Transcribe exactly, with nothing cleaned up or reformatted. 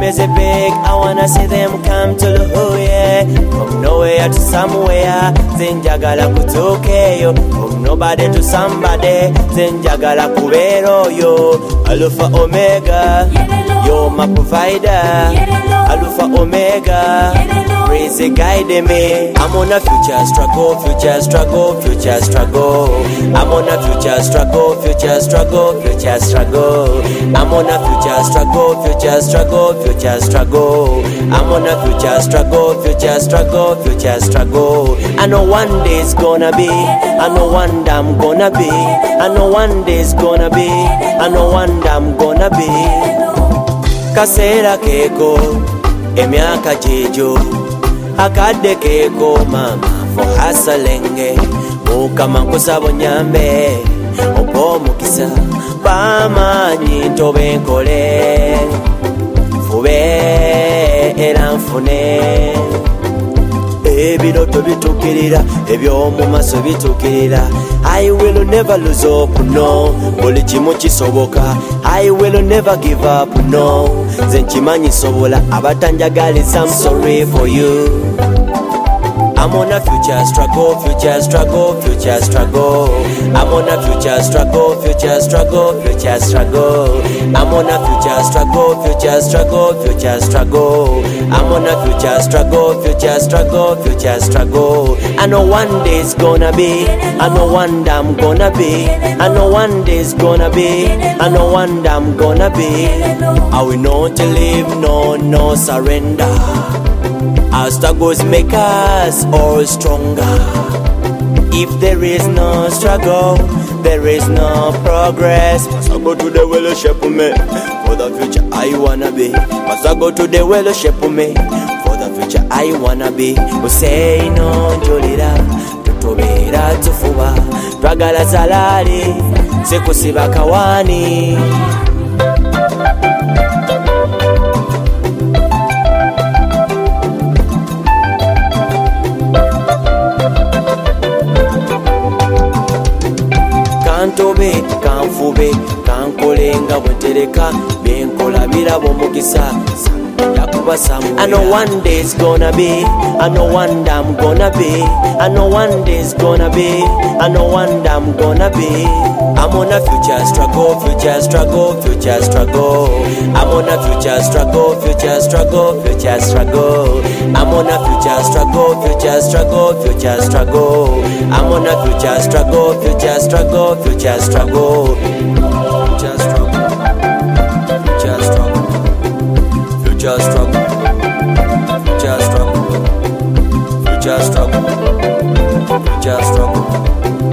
is it big, I wanna see them come to Luhuye. From nowhere to somewhere, zenjagala kutokeyo. From nobody to somebody, zenjagala kubero yo. Alpha Omega, you're my provider. Alpha Omega, praise and guide me. I'm on a future struggle, future struggle, future struggle. I'm on a future struggle, future struggle, future struggle. I'm on a future struggle, future struggle, future struggle. I'm on a future struggle, future struggle, future struggle. I know one day it's gonna be, I know one day I'm gonna be, I know one day it's gonna be, I know one day I'm gonna be. Kasera keko, emyaka jejo, akade keko mama for hustling. Mukama kusabo nyambe, opo mukisa, bamanyi ntobe nkole, fube era nfune. Ebiroto bitukirira, ebyomu maso bitukirira. I will never lose hope, no. Buli kimu kisoboka. I will never give up, no. Nze nkimanyi sobola, abatanjagaliza, I'm sorry for you. I'm on a future struggle, future struggle, future struggle. I'm on a future struggle, future struggle, future struggle. I'm on a future struggle, future struggle, future struggle. I'm on a future struggle, future struggle, future struggle. I know one day it's gonna be, I know one day I'm gonna be, I know one day it's gonna be, I know one day I'm gonna be. I will not leave, no, no surrender. Our struggles make us all stronger. If there is no struggle, there is no progress. Must I go to the well shape me for the future I wanna be. Must I go to the well shape me for the future I wanna be. We say no njolira, tutobera tufuba, twagala salari, sekusiba kawani. Kantobe, kanfube, kankolenga bwetereka, benkola birabo mukisa. I know one day it's gonna be, I know one day I'm gonna be, I know one day it's gonna be, I know one day I'm gonna be. I'm on a future struggle, future struggle, future struggle. I'm on a future struggle, future struggle, future struggle. I'm on a future struggle, future struggle, future struggle. I'm on a future struggle, future struggle, future struggle. Future struggle, future struggle. Future struggle, future struggle, future struggle, future struggle.